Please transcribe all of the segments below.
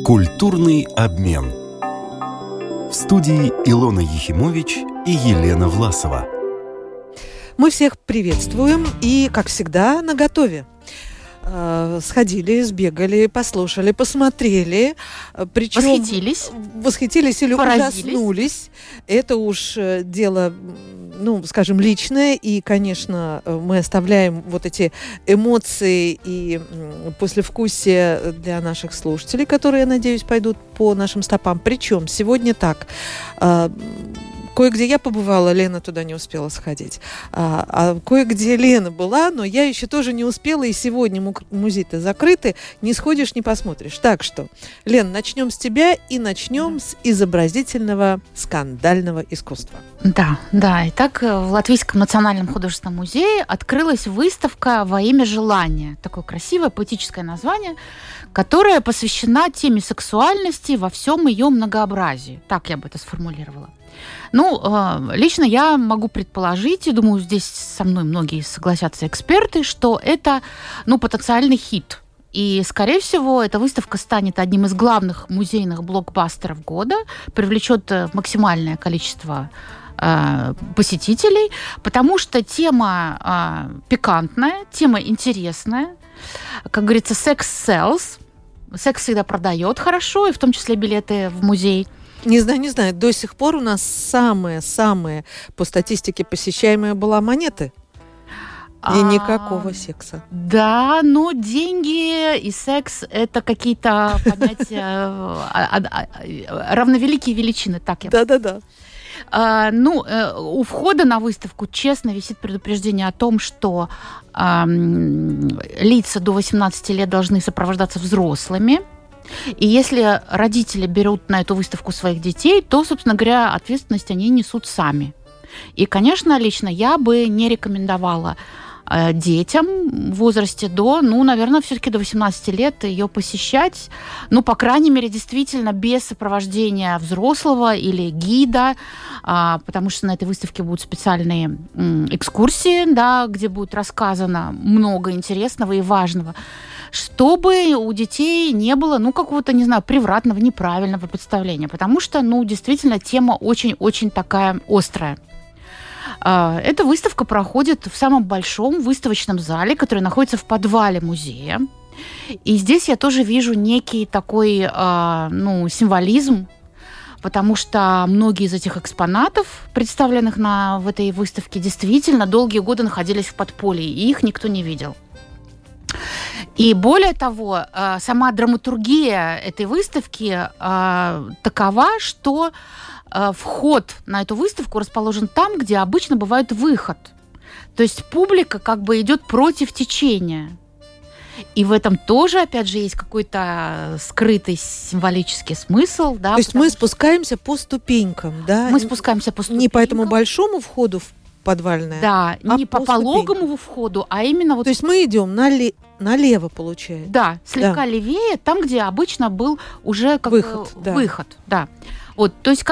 Культурный обмен. В студии Илона Ехимович и Елена Власова. Мы всех приветствуем и, как всегда, наготове. Сходили, сбегали, послушали, посмотрели. Причем восхитились или ужаснулись. Это уж дело, скажем, личное. И, конечно, мы оставляем вот эти эмоции и послевкусие для наших слушателей, которые, я надеюсь, пойдут по нашим стопам. Причем сегодня так. Кое-где я побывала, Лена туда не успела сходить. А кое-где Лена была, но я еще тоже не успела, и сегодня музеи-то закрыты, не сходишь, не посмотришь. Так что, Лен, начнем с тебя и начнем с изобразительного скандального искусства. Да. Итак, в Латвийском национальном художественном музее открылась выставка «Во имя желания». Такое красивое поэтическое название, которая посвящена теме сексуальности во всем ее многообразии. Так я бы это сформулировала. Лично я могу предположить, и думаю, здесь со мной многие согласятся эксперты, что это, потенциальный хит. И, скорее всего, эта выставка станет одним из главных музейных блокбастеров года, привлечет максимальное количество посетителей, потому что тема пикантная, тема интересная. Как говорится, секс sells. Секс всегда продает хорошо, и в том числе билеты в музей. Не знаю. До сих пор у нас самая по статистике посещаемая была монеты. И никакого секса. Да, но деньги и секс – это какие-то понятия равновеликие величины, так я бы сказала. Да. У входа на выставку, честно, висит предупреждение о том, что лица до 18 лет должны сопровождаться взрослыми. И если родители берут на эту выставку своих детей, то, собственно говоря, ответственность они несут сами. И, конечно, лично я бы не рекомендовала детям в возрасте до, наверное, все-таки до 18 лет ее посещать. По крайней мере, действительно без сопровождения взрослого или гида, потому что на этой выставке будут специальные экскурсии, да, где будет рассказано много интересного и важного, чтобы у детей не было, какого-то, превратного, неправильного представления, потому что, действительно, тема очень-очень такая острая. Эта выставка проходит в самом большом выставочном зале, который находится в подвале музея. И здесь я тоже вижу некий такой, символизм, потому что многие из этих экспонатов, представленных в этой выставке, действительно долгие годы находились в подполье, и их никто не видел. И более того, сама драматургия этой выставки такова, что вход на эту выставку расположен там, где обычно бывает выход. То есть публика как бы идет против течения. И в этом тоже, опять же, есть какой-то скрытый символический смысл. Да, то есть мы спускаемся по ступенькам, да? Мы спускаемся по ступенькам. Не по этому большому входу в подвальное, не по пологому входу, а именно То есть мы идем налево, получается. Да, слегка левее, там, где обычно был уже выход. Да. То есть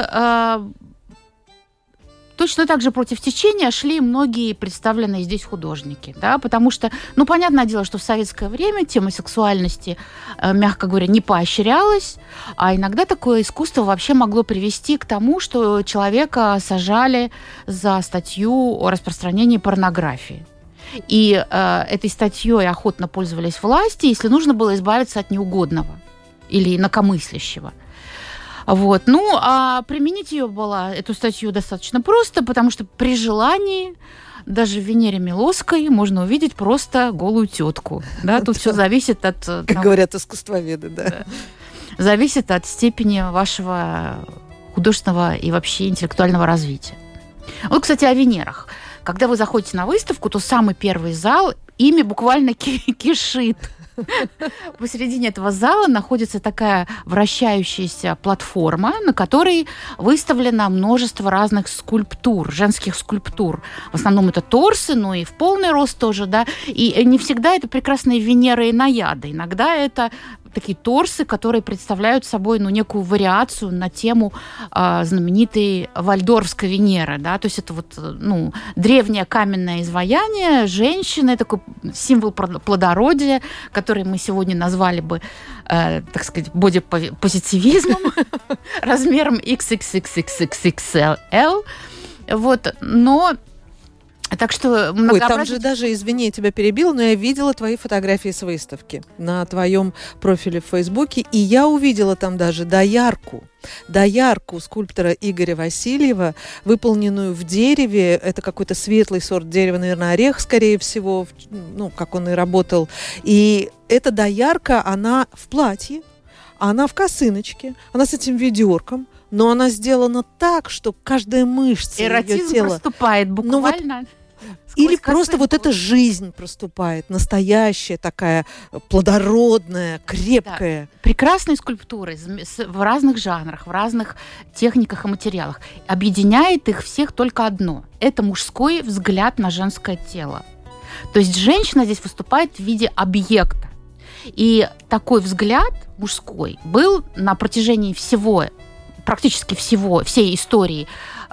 точно так же против течения шли многие представленные здесь художники, да, потому что, понятное дело, что в советское время тема сексуальности, мягко говоря, не поощрялась, а иногда такое искусство вообще могло привести к тому, что человека сажали за статью о распространении порнографии. И этой статьей охотно пользовались власти, если нужно было избавиться от неугодного или инакомыслящего. А применить эту статью достаточно просто, потому что при желании даже в Венере Милосской можно увидеть просто голую тетку. Да? Тут все зависит от... Как говорят искусствоведы, да. Зависит от степени вашего художественного и вообще интеллектуального развития. Кстати, о Венерах. Когда вы заходите на выставку, то самый первый зал ими буквально кишит. Посередине этого зала находится такая вращающаяся платформа, на которой выставлено множество разных скульптур, женских скульптур. В основном это торсы, и в полный рост тоже, да. И не всегда это прекрасные Венеры и Наяды. Иногда это такие торсы, которые представляют собой некую вариацию на тему знаменитой Вальдорфской Венеры. Да? То есть это древнее каменное изваяние женщины, такой символ плодородия, который мы сегодня назвали бы, так сказать, бодипозитивизмом размером XXXXXL. Но... Так что там же даже, извини, я тебя перебила, но я видела твои фотографии с выставки на твоем профиле в Фейсбуке, и я увидела там даже доярку скульптора Игоря Васильева, выполненную в дереве. Это какой-то светлый сорт дерева, наверное, орех, скорее всего, как он и работал. И эта доярка, она в платье, она в косыночке, она с этим ведерком, но она сделана так, что каждая мышца ее тела... Эротизм проступает буквально... Или просто вот эта жизнь проступает, настоящая такая, плодородная, крепкая. Да. Прекрасные скульптуры в разных жанрах, в разных техниках и материалах. Объединяет их всех только одно. Это мужской взгляд на женское тело. То есть женщина здесь выступает в виде объекта. И такой взгляд мужской был на протяжении практически всей истории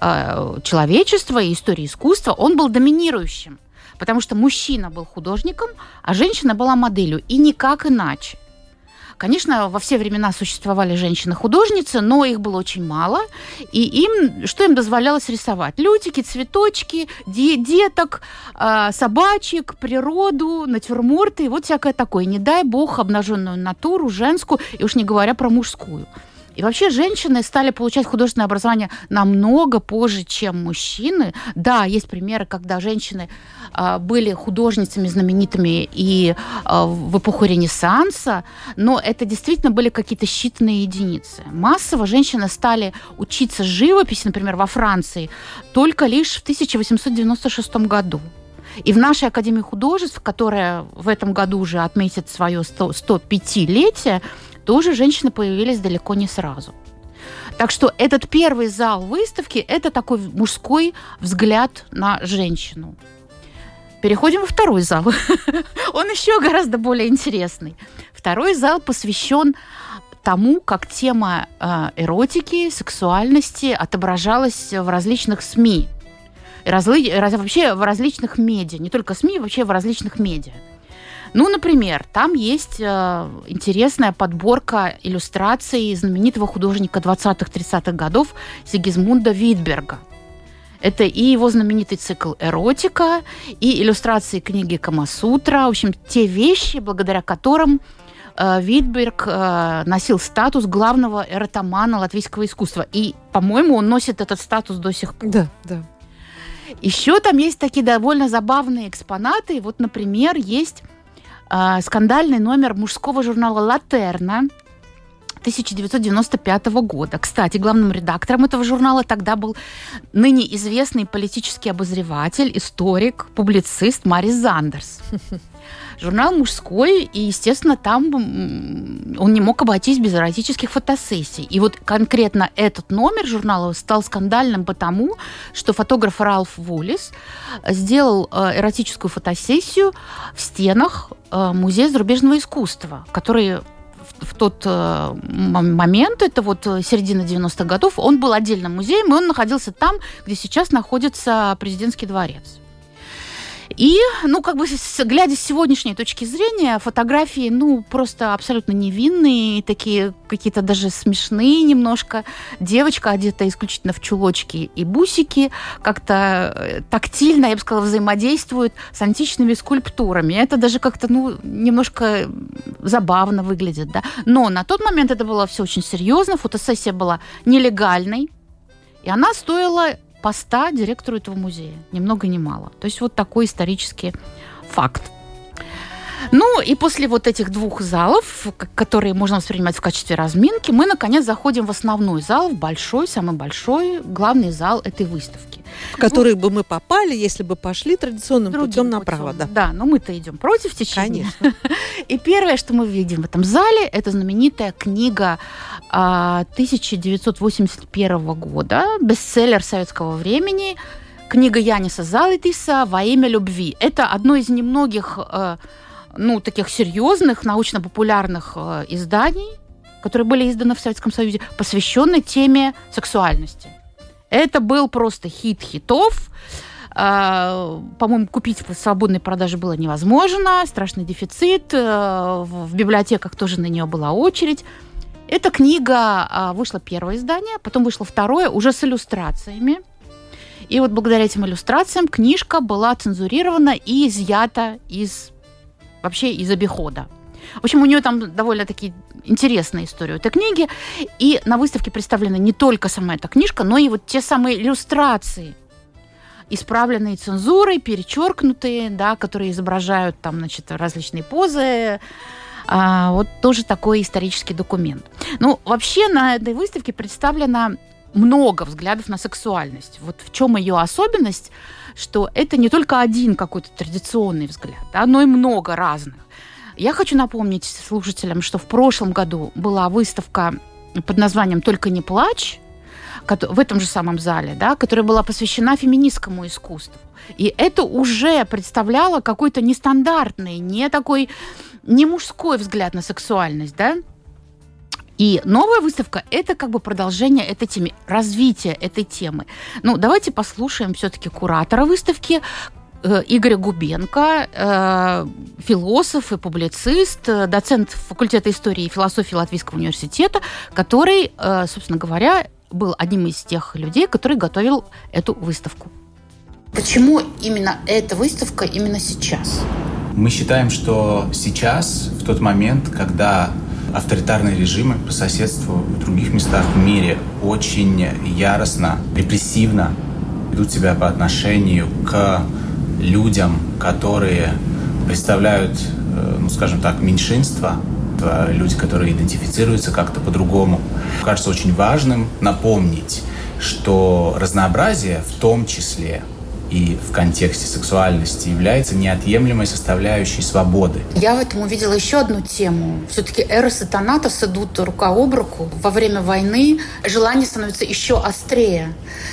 человечества и истории искусства, он был доминирующим, потому что мужчина был художником, а женщина была моделью, и никак иначе. Конечно, во все времена существовали женщины-художницы, но их было очень мало, и что им дозволялось рисовать? Лютики, цветочки, деток, собачек, природу, натюрморты, и вот всякое такое. Не дай бог обнаженную натуру, женскую, и уж не говоря про мужскую. И вообще женщины стали получать художественное образование намного позже, чем мужчины. Да, есть примеры, когда женщины были художницами знаменитыми и в эпоху Ренессанса, но это действительно были какие-то считанные единицы. Массово женщины стали учиться живописи, например, во Франции, только лишь в 1896 году. И в нашей Академии художеств, которая в этом году уже отметит свое 105-летие, тоже женщины появились далеко не сразу. Так что этот первый зал выставки – это такой мужской взгляд на женщину. Переходим во второй зал. Он еще гораздо более интересный. Второй зал посвящен тому, как тема эротики, сексуальности отображалась в различных СМИ. Вообще в различных медиа. Не только СМИ, вообще в различных медиа. Например, там есть интересная подборка иллюстраций знаменитого художника 20-30-х годов Сигизмунда Витберга. Это и его знаменитый цикл «Эротика», и иллюстрации книги «Камасутра». В общем, те вещи, благодаря которым Витберг носил статус главного эротомана латвийского искусства. И, по-моему, он носит этот статус до сих пор. Да. Еще там есть такие довольно забавные экспонаты. Вот, например, есть скандальный номер мужского журнала «Латерна» 1995 года. Кстати, главным редактором этого журнала тогда был ныне известный политический обозреватель, историк, публицист Марис Зандерс. Журнал мужской, и, естественно, там он не мог обойтись без эротических фотосессий. И вот конкретно этот номер журнала стал скандальным потому, что фотограф Ральф Воллис сделал эротическую фотосессию в стенах Музея зарубежного искусства, который в тот момент, это вот середина 90-х годов, он был отдельным музеем, и он находился там, где сейчас находится президентский дворец. И, глядя с сегодняшней точки зрения, фотографии, просто абсолютно невинные, такие какие-то даже смешные немножко. Девочка одета исключительно в чулочки и бусики, как-то тактильно, я бы сказала, взаимодействует с античными скульптурами. Это даже как-то, немножко забавно выглядит, да. Но на тот момент это было все очень серьезно, фотосессия была нелегальной, и она стоила поста директору этого музея. Ни много ни мало. То есть вот такой исторический факт. И после вот этих двух залов, которые можно воспринимать в качестве разминки, мы, наконец, заходим в основной зал, в большой, самый большой, главный зал этой выставки. В который бы мы попали, если бы пошли традиционным путем направо. Да, но мы-то идем против течения. Конечно. И первое, что мы видим в этом зале, это знаменитая книга 1981 года, бестселлер советского времени, книга Яниса Залитиса «Во имя любви». Это одно из немногих таких серьезных научно-популярных изданий, которые были изданы в Советском Союзе, посвященные теме сексуальности. Это был просто хит хитов. По-моему, купить в свободной продаже было невозможно, страшный дефицит, в библиотеках тоже на нее была очередь. Эта книга вышла первое издание, потом вышло второе, уже с иллюстрациями. И вот благодаря этим иллюстрациям книжка была цензурирована и изъята из обихода. В общем, у нее там довольно-таки интересная история этой книги. И на выставке представлена не только сама эта книжка, но и вот те самые иллюстрации, исправленные цензурой, перечеркнутые, да, которые изображают там, различные позы. Вот тоже такой исторический документ. Вообще на этой выставке представлено много взглядов на сексуальность. Вот в чем ее особенность, что это не только один какой-то традиционный взгляд, да, но и много разных. Я хочу напомнить слушателям, что в прошлом году была выставка под названием «Только не плачь», в этом же самом зале, да, которая была посвящена феминистскому искусству. И это уже представляло какой-то нестандартный, не мужской взгляд на сексуальность, да. И новая выставка – это как бы продолжение этой темы, развитие этой темы. Давайте послушаем все-таки куратора выставки Игоря Губенко, философ и публицист, доцент факультета истории и философии Латвийского университета, который, собственно говоря, был одним из тех людей, который готовил эту выставку. Почему именно эта выставка именно сейчас? Мы считаем, что сейчас, в тот момент, когда авторитарные режимы по соседству в других местах в мире очень яростно, репрессивно ведут себя по отношению к людям, которые представляют, скажем так, меньшинство, люди, которые идентифицируются как-то по-другому. Кажется очень важным напомнить, что разнообразие, в том числе и в контексте сексуальности, является неотъемлемой составляющей свободы. Я в этом увидела еще одну тему. Все-таки Эрос и Танатос идут рука об руку. Во время войны желание становится еще острее.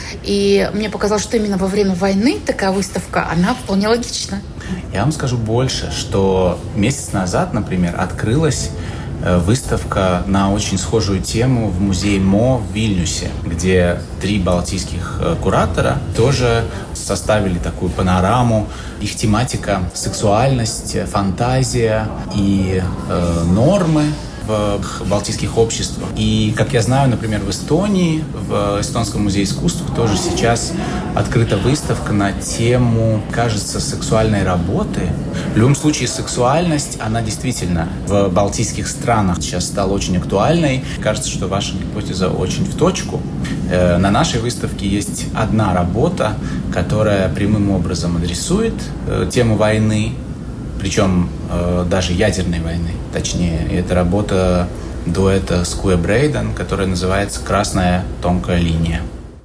И мне показалось, что именно во время войны такая выставка, она вполне логична. Я вам скажу больше, что месяц назад, например, открылась выставка на очень схожую тему в музее МО в Вильнюсе, где 3 балтийских куратора тоже составили такую панораму. Их тематика – сексуальность, фантазия и нормы в балтийских обществах. И, как я знаю, например, в Эстонии, в Эстонском музее искусств тоже сейчас открыта выставка на тему, кажется, сексуальной работы. В любом случае, сексуальность, она действительно в балтийских странах сейчас стала очень актуальной. Кажется, что ваша гипотеза очень в точку. На нашей выставке есть одна работа, которая прямым образом адресует тему войны, причем даже ядерной войны, точнее. И это работа дуэта Скуя Брейден, которая называется «Красная тонкая линия».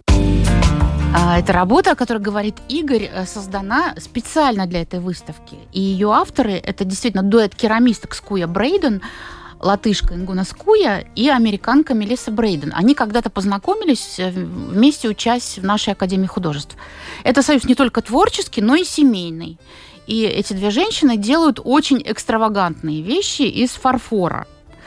Эта работа, о которой говорит Игорь, создана специально для этой выставки. И ее авторы – это действительно дуэт керамисток Скуя Брейден, латышка Ингуна Скуя и американка Мелисса Брейден. Они когда-то познакомились, вместе учась в нашей Академии художеств. Это союз не только творческий, но и семейный. И эти 2 женщины делают очень экстравагантные вещи из фарфора.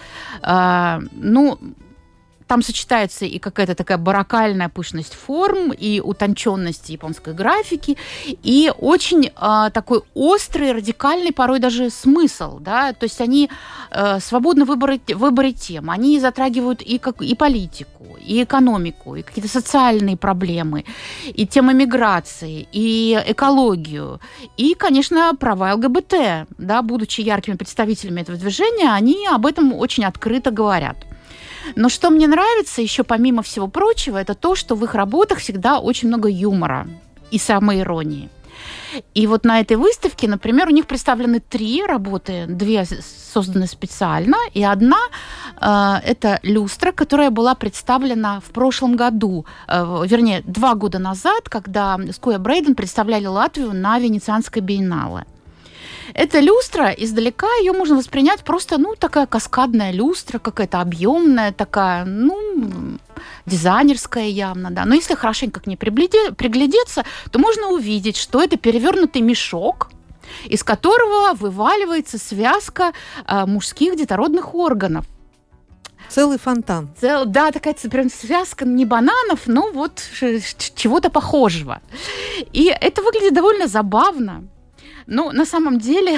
Там сочетается и какая-то такая барокальная пышность форм, и утонченность японской графики, и очень такой острый, радикальный порой даже смысл. Да? То есть они свободны в выборе тем. Они затрагивают и политику, и экономику, и какие-то социальные проблемы, и темы миграции, и экологию, и, конечно, права ЛГБТ. Да? Будучи яркими представителями этого движения, они об этом очень открыто говорят. Но что мне нравится еще помимо всего прочего, это то, что в их работах всегда очень много юмора и самоиронии. И вот на этой выставке, например, у них представлены 3 работы, 2 созданы специально, и одна это люстра, которая была представлена в прошлом году, 2 года назад, когда Скуя Брейден представляли Латвию на Венецианской биеннале. Эта люстра, издалека ее можно воспринять просто, такая каскадная люстра, какая-то объемная, такая, дизайнерская явно, да. Но если хорошенько к ней приглядеться, то можно увидеть, что это перевернутый мешок, из которого вываливается связка мужских детородных органов. Целый фонтан. Да, такая прям связка не бананов, но вот чего-то похожего. И это выглядит довольно забавно. Но на самом деле,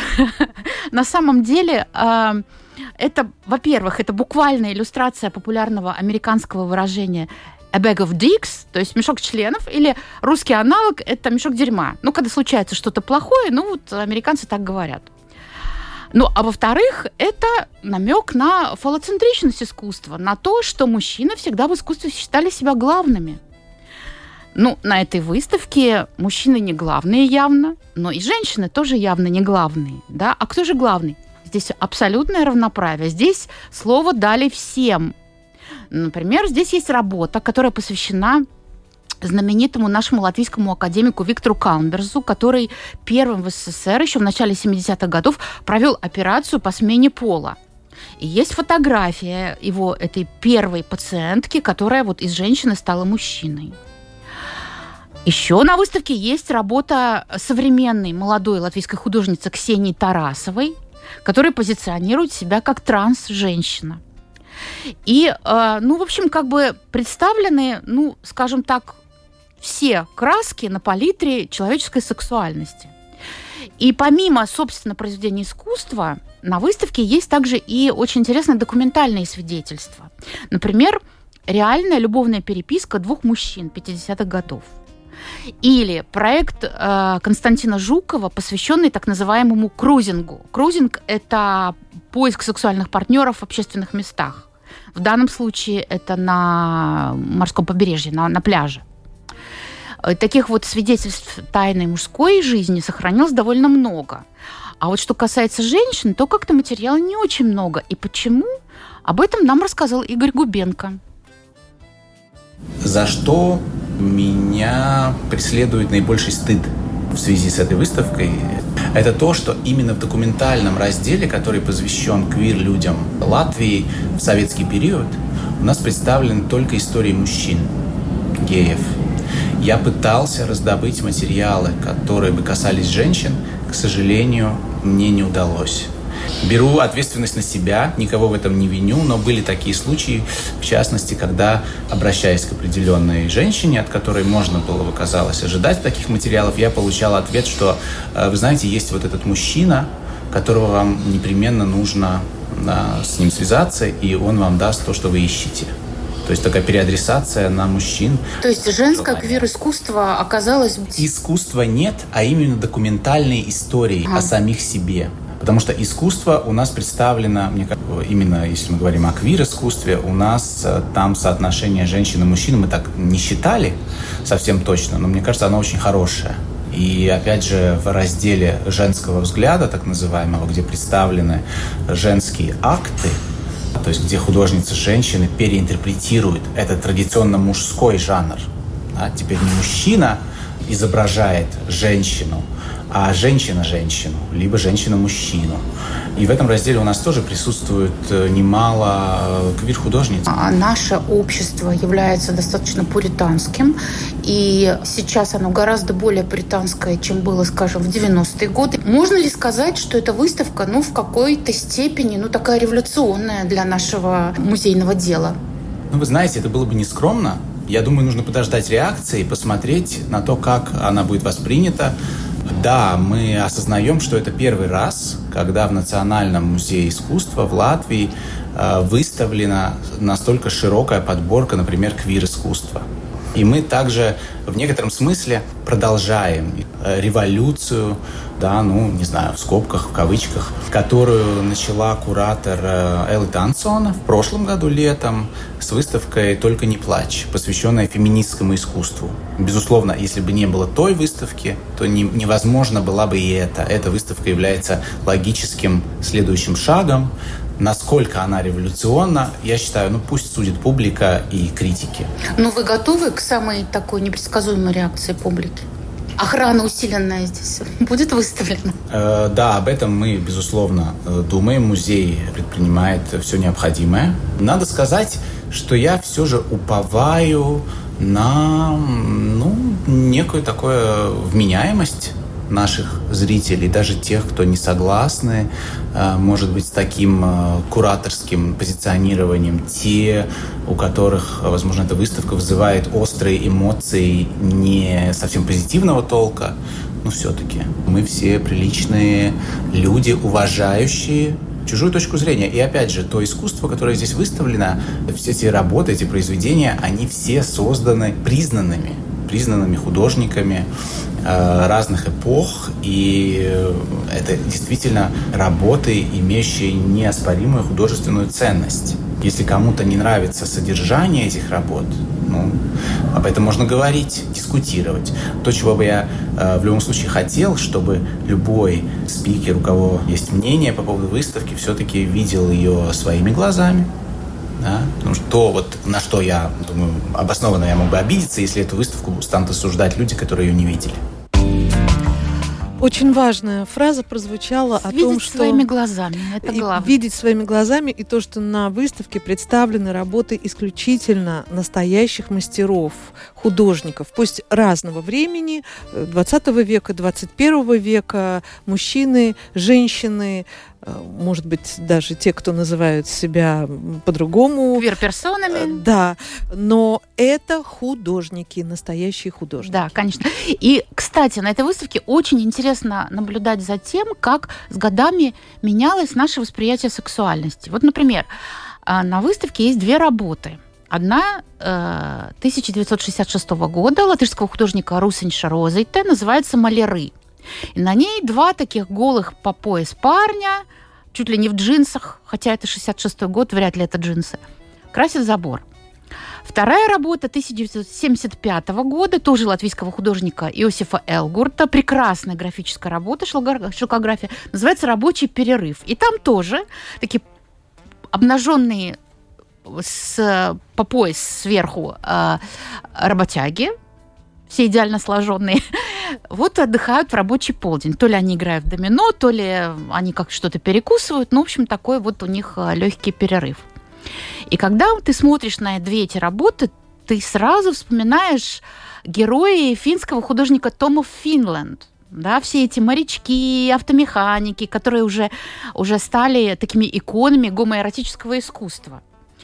это, во-первых, это буквальная иллюстрация популярного американского выражения «a bag of dicks», то есть мешок членов, или русский аналог – это мешок дерьма. Когда случается что-то плохое, американцы так говорят. А во-вторых, это намек на фалоцентричность искусства, на то, что мужчины всегда в искусстве считали себя главными. На этой выставке мужчины не главные явно, но и женщины тоже явно не главные. Да? А кто же главный? Здесь абсолютное равноправие. Здесь слово дали всем. Например, здесь есть работа, которая посвящена знаменитому нашему латвийскому академику Виктору Калнберзу, который первым в СССР еще в начале 70-х годов провел операцию по смене пола. И есть фотография его, этой первой пациентки, которая из женщины стала мужчиной. Еще на выставке есть работа современной молодой латвийской художницы Ксении Тарасовой, которая позиционирует себя как транс-женщина. И, представлены, скажем так, все краски на палитре человеческой сексуальности. И помимо, собственно, произведения искусства, на выставке есть также и очень интересные документальные свидетельства. Например, реальная любовная переписка двух мужчин 50-х годов. Или проект Константина Жукова, посвященный так называемому крузингу. Крузинг – это поиск сексуальных партнеров в общественных местах. В данном случае это на морском побережье, на пляже. Таких свидетельств тайной мужской жизни сохранилось довольно много. А что касается женщин, то как-то материала не очень много. И почему? Об этом нам рассказал Игорь Губенко. За что меня преследует наибольший стыд в связи с этой выставкой, это то, что именно в документальном разделе, который посвящен квир-людям Латвии в советский период, у нас представлены только истории мужчин, геев. Я пытался раздобыть материалы, которые бы касались женщин, к сожалению, мне не удалось. Беру ответственность на себя, никого в этом не виню, но были такие случаи, в частности, когда, обращаясь к определенной женщине, от которой можно было, казалось, ожидать таких материалов, я получал ответ, что, вы знаете, есть этот мужчина, которого вам непременно нужно с ним связаться, и он вам даст то, что вы ищете. То есть такая переадресация на мужчин. То есть женское квир-искусство оказалось... Искусства нет, а именно документальные истории о самих себе. Потому что искусство у нас представлено, именно если мы говорим о квир-искусстве, у нас там соотношение женщин и мужчин, мы так не считали совсем точно, но мне кажется, оно очень хорошее. И опять же в разделе женского взгляда, так называемого, где представлены женские акты, то есть где художницы-женщины переинтерпретируют этот традиционно мужской жанр. Да? Теперь не мужчина изображает женщину, а женщина женщину, либо женщина мужчину. И в этом разделе у нас тоже присутствует немало квир-художниц. Наше общество является достаточно пуританским, и сейчас оно гораздо более пуританское, чем было, скажем, в 90-е годы. Можно ли сказать, что эта выставка, в какой-то степени, такая революционная для нашего музейного дела? Вы знаете, это было бы нескромно. Я думаю, нужно подождать реакции и посмотреть на то, как она будет воспринята. Да, мы осознаем, что это первый раз, когда в Национальном музее искусства в Латвии выставлена настолько широкая подборка, например, квир-искусства. И мы также в некотором смысле продолжаем революцию, в скобках, в кавычках, которую начала куратор Элли Тансона в прошлом году летом с выставкой «Только не плачь», посвященной феминистскому искусству. Безусловно, если бы не было той выставки, то невозможно была бы и эта. Эта выставка является логическим следующим шагом. Насколько она революционна, я считаю, пусть судит публика и критики. Вы готовы к самой такой непредсказуемой реакции публики? Охрана усиленная здесь будет выставлена? Да, об этом мы, безусловно, думаем. Музей предпринимает все необходимое. Надо сказать, что я все же уповаю на некую такую вменяемость наших зрителей, даже тех, кто не согласны, может быть, с таким кураторским позиционированием, те, у которых, возможно, эта выставка вызывает острые эмоции не совсем позитивного толка, но все-таки мы все приличные люди, уважающие чужую точку зрения. И опять же, то искусство, которое здесь выставлено, все эти работы, эти произведения, они все созданы признанными художниками разных эпох, и это действительно работы, имеющие неоспоримую художественную ценность. Если кому-то не нравится содержание этих работ, об этом можно говорить, дискутировать. То, чего бы я в любом случае хотел, чтобы любой спикер, у кого есть мнение по поводу выставки, все-таки видел ее своими глазами. Да? Потому что то, на что я думаю, обоснованно я мог бы обидеться, если эту выставку станут осуждать люди, которые ее не видели. Очень важная фраза прозвучала о том, что... Видеть своими глазами, это главное. Видеть своими глазами, и то, что на выставке представлены работы исключительно настоящих мастеров, художников, пусть разного времени, 20 века, 21 века, мужчины, женщины, может быть, даже те, кто называют себя по-другому. Квир-персонами. Да, но это художники, настоящие художники. Да, конечно. И, кстати, на этой выставке очень интересно наблюдать за тем, как с годами менялось наше восприятие сексуальности. Вот, например, на выставке есть две работы. Одна 1966 года латышского художника Русеньша Розейте, называется «Маляры». И на ней два таких голых по пояс парня, чуть ли не в джинсах, хотя это 66-й год, вряд ли это джинсы, красят забор. Вторая работа 1975 года, тоже латвийского художника Иосифа Элгурта, прекрасная графическая работа, шелкография, называется «Рабочий перерыв». И там тоже такие обнаженные по пояс сверху работяги, все идеально сложенные, вот отдыхают в рабочий полдень. То ли они играют в домино, то ли они как что-то перекусывают. Ну, в общем, такой вот у них легкий перерыв. И когда ты смотришь на две эти работы, ты сразу вспоминаешь герои финского художника Тома Финленд. Да, все эти морячки, автомеханики, которые уже стали такими иконами гомоэротического искусства.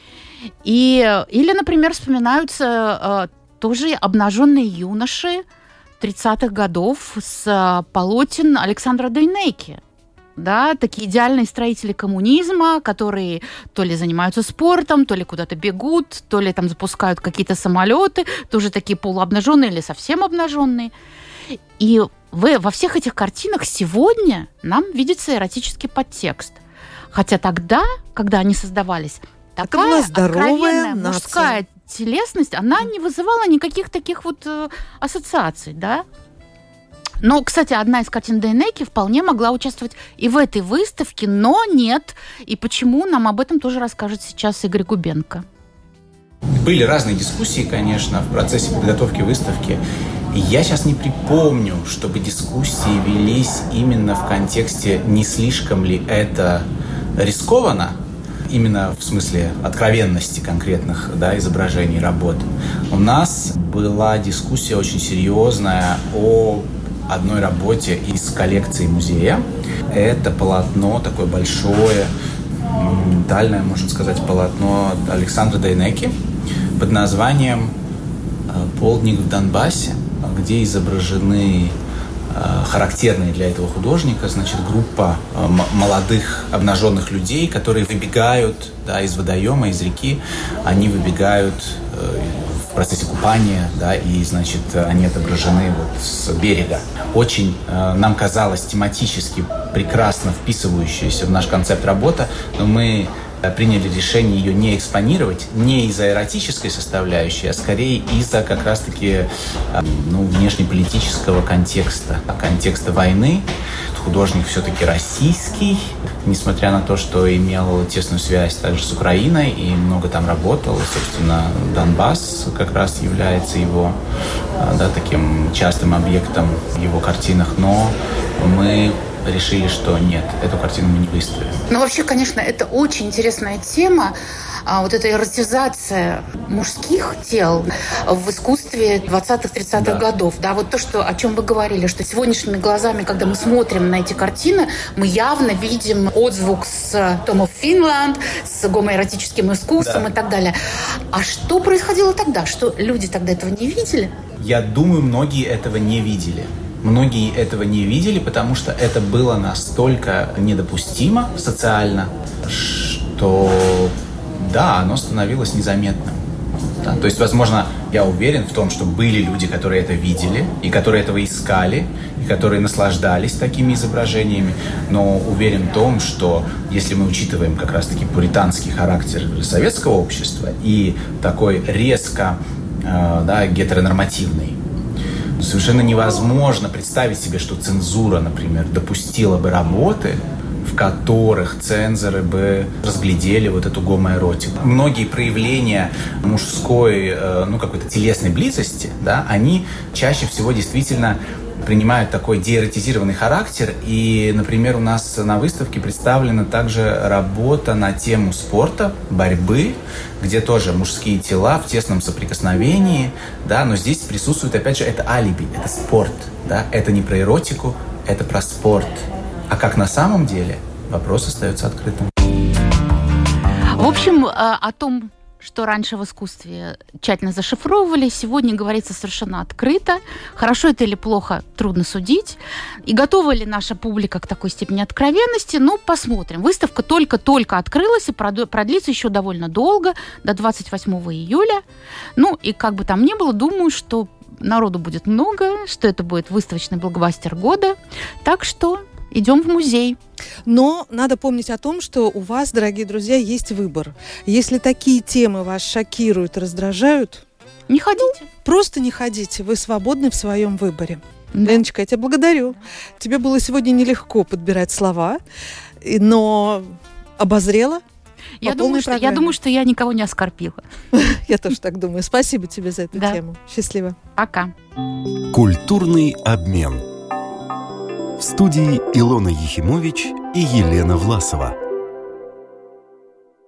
Или, например, вспоминаются тоже обнаженные юноши 30-х годов с полотен Александра Дейнеки. Да, такие идеальные строители коммунизма, которые то ли занимаются спортом, то ли куда-то бегут, то ли там запускают какие-то самолеты, тоже такие полуобнаженные или совсем обнаженные. И во всех этих картинах сегодня нам видится эротический подтекст. Хотя тогда, когда они создавались, такая откровенная мужская телесность, она не вызывала никаких таких вот ассоциаций, да? Но, кстати, одна из картин Дейнеки вполне могла участвовать и в этой выставке, но нет. И почему, нам об этом тоже расскажет сейчас Игорь Губенко. Были разные дискуссии, конечно, в процессе подготовки выставки. И я сейчас не припомню, чтобы дискуссии велись именно в контексте, не слишком ли это рискованно, именно в смысле откровенности конкретных, да, изображений работ. У нас была дискуссия очень серьезная о одной работе из коллекции музея. Это полотно, такое большое, монументальное, можно сказать, полотно Александра Дейнеки под названием «Полдник в Донбассе», где изображены характерные для этого художника, значит, группа молодых обнаженных людей, которые выбегают, да, из водоема, из реки, они выбегают в процессе купания, да, и, значит, они отображены вот с берега. Очень нам казалось тематически прекрасно вписывающаяся в наш концепт работа, но мы приняли решение ее не экспонировать, не из-за эротической составляющей, а скорее из-за как раз-таки внешнеполитического контекста войны. Художник все-таки российский, несмотря на то, что имел тесную связь также с Украиной и много там работал. И, собственно, Донбасс как раз является его таким частым объектом в его картинах. Но мы решили, что нет, эту картину мы не выставим. Ну, вообще, конечно, это очень интересная тема. Вот эта эротизация мужских тел в искусстве 20-30-х годов. Да, вот то, о чем вы говорили, что сегодняшними глазами, когда мы смотрим на эти картины, мы явно видим отзвук с Tom of Finland, с гомоэротическим искусством и так далее. А что происходило тогда? Что люди тогда этого не видели? Я думаю, многие этого не видели. Многие этого не видели, потому что это было настолько недопустимо социально, что да, оно становилось незаметным. Да? То есть, возможно, я уверен в том, что были люди, которые это видели, и которые этого искали, и которые наслаждались такими изображениями, но уверен в том, что если мы учитываем как раз-таки пуританский характер советского общества и такой резко гетеронормативный, совершенно невозможно представить себе, что цензура, например, допустила бы работы, в которых цензоры бы разглядели вот эту гомоэротику. Многие проявления мужской, какой-то телесной близости, да, они чаще всего действительно принимают такой деэротизированный характер. И, например, у нас на выставке представлена также работа на тему спорта, борьбы, где тоже мужские тела в тесном соприкосновении, да, но здесь присутствует, опять же, это алиби, это спорт, да, это не про эротику, это про спорт. А как на самом деле, вопрос остается открытым. В общем, о том, что раньше в искусстве тщательно зашифровывали, сегодня говорится совершенно открыто. Хорошо это или плохо, трудно судить. И готова ли наша публика к такой степени откровенности? Ну, посмотрим. Выставка только-только открылась и продлится еще довольно долго, до 28 июля. Ну, и как бы там ни было, думаю, что народу будет много, что это будет выставочный блокбастер года. Так что идем в музей. Но надо помнить о том, что у вас, дорогие друзья, есть выбор. Если такие темы вас шокируют и раздражают, не ходите. Просто не ходите. Вы свободны в своем выборе. Да. Леночка, я тебя благодарю. Тебе было сегодня нелегко подбирать слова, но обозрела. Я думаю, что я никого не оскорбила. Я тоже так думаю. Спасибо тебе за эту тему. Счастливо. Пока. Культурный обмен. В студии Илона Ехимович и Елена Власова.